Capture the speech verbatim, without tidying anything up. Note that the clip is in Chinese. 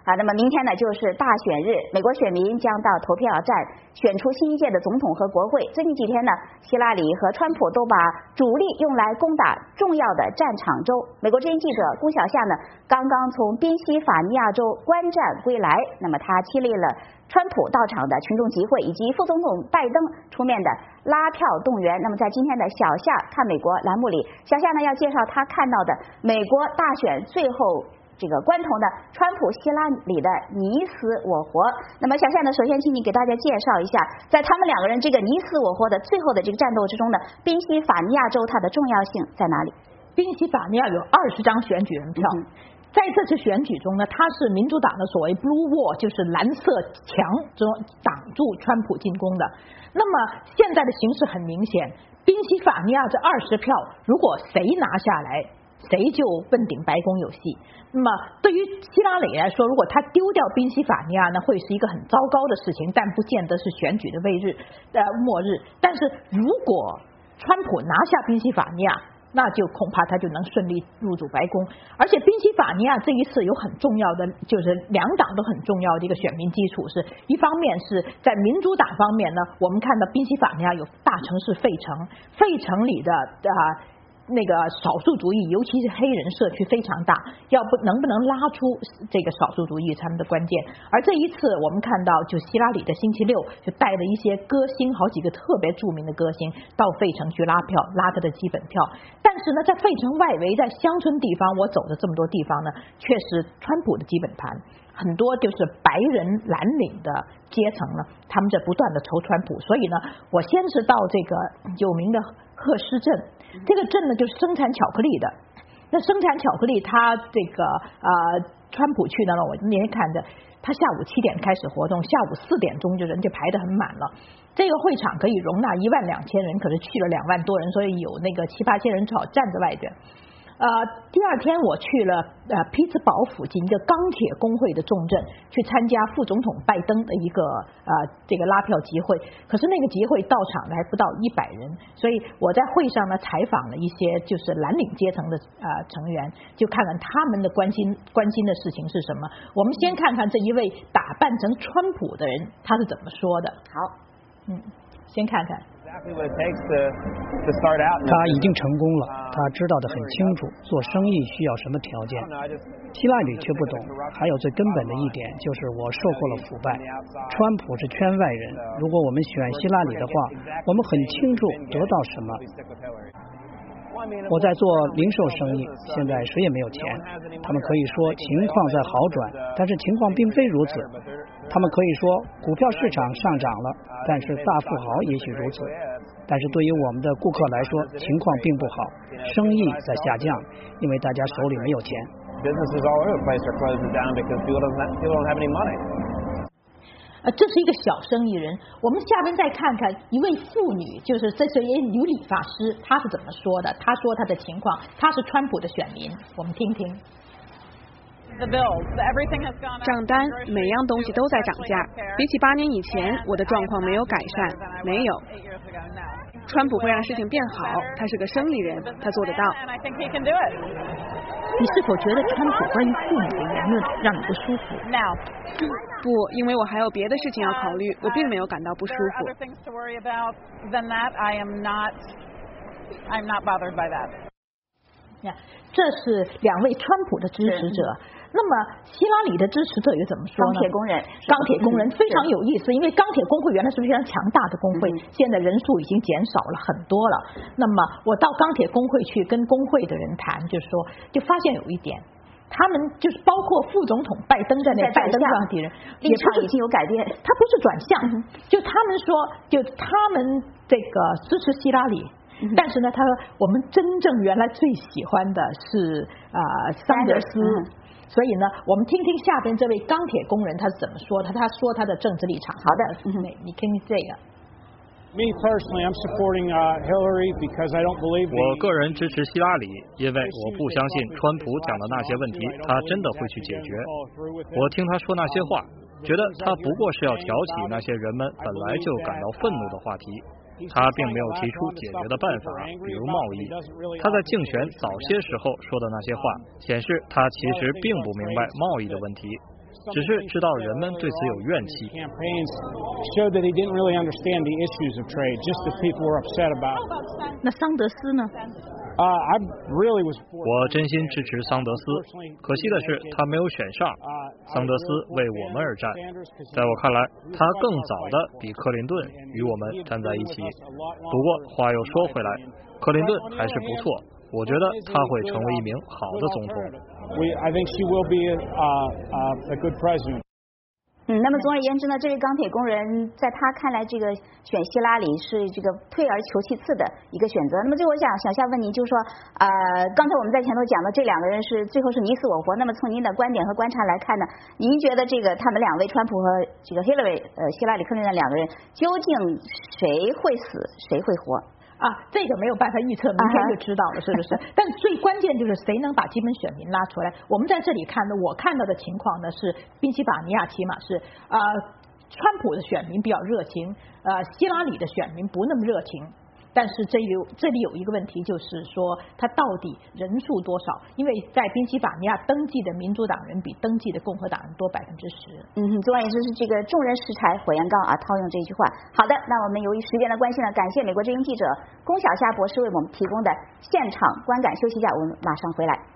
啊，那么明天呢就是大选日，美国选民将到投票站选出新一届的总统和国会。最近几天呢，希拉里和川普都把主力用来攻打重要的战场州。美国之音记者龚小夏呢，刚刚从宾夕法尼亚州观战归来，那么他亲历了川普到场的群众集会，以及副总统拜登出面的拉票动员。那么在今天的小夏看美国栏目里，小夏呢要介绍他看到的美国大选最后这个关头呢，川普希拉里的你死我活。那么小夏呢，首先请你给大家介绍一下，在他们两个人这个你死我活的最后的这个战斗之中呢，宾夕法尼亚州它的重要性在哪里？ 宾夕法尼亚有二十张选举人票。嗯，在这次选举中呢，它是民主党的所谓 blue wall， 就是蓝色墙中挡住川普进攻的。那么现在的形势很明显，宾夕法尼亚这二十票，如果谁拿下来，谁就问鼎白宫有戏。那么对于希拉里来说，如果他丢掉宾夕法尼亚呢，会是一个很糟糕的事情，但不见得是选举的末日呃末日。但是如果川普拿下宾夕法尼亚，那就恐怕他就能顺利入主白宫。而且宾夕法尼亚这一次有很重要的，就是两党都很重要的一个选民基础，是一方面是在民主党方面呢，我们看到宾夕法尼亚有大城市费城，费城里的啊。那个少数族裔，尤其是黑人社区非常大，要不能不能拉出这个少数族裔他们的关键。而这一次我们看到，就希拉里的星期六就带了一些歌星，好几个特别著名的歌星到费城去拉票，拉他的基本票。但是呢，在费城外围，在乡村地方，我走的这么多地方呢，确实川普的基本盘很多就是白人蓝领的阶层呢，他们在不断的投川普。所以呢，我先是到这个有名的赫斯镇，这个镇呢就是生产巧克力的。那生产巧克力，它这个呃，川普去那了，我那天看着，他下午七点开始活动，下午四点钟就人就排得很满了。这个会场可以容纳一万两千人，可是去了两万多人，所以有那个七八千人只好站在外边。呃，第二天我去了呃匹兹堡附近一个钢铁工会的重镇，去参加副总统拜登的一个呃这个拉票集会。可是那个集会到场的还不到一百人，所以我在会上呢采访了一些就是蓝领阶层的呃成员，就看看他们的关心关心的事情是什么。我们先看看这一位打扮成川普的人他是怎么说的。 好， 嗯，先看看。 他已经成功了，他知道得很清楚，做生意需要什么条件。希拉里却不懂，还有最根本的一点就是我受过了腐败。川普是圈外人，如果我们选希拉里的话，我们很清楚得到什么。我在做零售生意，现在谁也没有钱。他们可以说情况在好转，但是情况并非如此。他们可以说股票市场上涨了，但是大富豪也许如此。但是对于我们的顾客来说，情况并不好，生意在下降，因为大家手里没有钱。 呃，这是一个小生意人。我们下面再看看一位妇女，就是这是一位女理发师，她是怎么说的？她说她的情况，她是川普的选民，我们听听。 账单每样东西都在涨价，比起八年以前，我的状况没有改善，没有。川普会让事情变好，他是个生意人，他做得到。 你是否觉得川普关于妇女的言论让你不舒服？ 不，因为我还有别的事情要考虑，我并没有感到不舒服。 这是两位川普的支持者。那么希拉里的支持者又怎么说呢？ 钢铁工人， 钢铁工人非常有意思，因为钢铁工会原来是非常强大的工会，现在人数已经减少了很多了。那么我到钢铁工会去跟工会的人谈，就是说，就发现有一点，他们就是包括副总统拜登在内，拜登这样的人立场已经有改变， 他不是转向，就他们说，就他们这个支持希拉里。但是呢，他说我们真正原来最喜欢的是啊、呃、桑德斯，嗯、所以呢，我们听听下边这位钢铁工人他是怎么说的。他说他的政治立场。 好的， 嗯、你听听这个。 Me personally, I'm supporting uh, Hillary because I don't believe. 我个人支持希拉里，因为我不相信川普讲的那些问题，他真的会去解决。我听他说那些话，觉得他不过是要挑起那些人们本来就感到愤怒的话题。他并没有提出解决的办法，比如贸易。他在竞选早些时候说的那些话，显示他其实并不明白贸易的问题。 只是知道人们对此有怨气。 那桑德斯呢？ 我真心支持桑德斯，可惜的是他没有选上。桑德斯为我们而战，在我看来，他更早的比克林顿与我们站在一起。不过话又说回来，克林顿还是不错，我觉得他会成为一名好的总统。 嗯，那么总而言之呢，这位钢铁工人在他看来，这个选希拉里是这个退而求其次的一个选择。那么最后我想想下问您，就是说，呃，刚才我们在前头讲的这两个人是最后是你死我活。那么从您的观点和观察来看呢，您觉得这个他们两位川普和这个 Hillary 呃希拉里克林顿两个人究竟谁会死，谁会活？ 啊，这个没有办法预测，明天就知道了，是不是？但最关键就是谁能把基本选民拉出来。我们在这里看的，我看到的情况呢是，宾夕法尼亚起码是呃，川普的选民比较热情，呃，希拉里的选民不那么热情。但是这里有这里有一个问题，就是说他到底人数多少？因为在宾夕法尼亚登记的民主党人比登记的共和党人多百分之十。 嗯，总而言之是这个众人拾柴火焰高啊，套用这一句话。好的，那我们由于时间的关系呢，感谢美国之音记者龚小夏博士为我们提供的现场观感。休息一下，我们马上回来。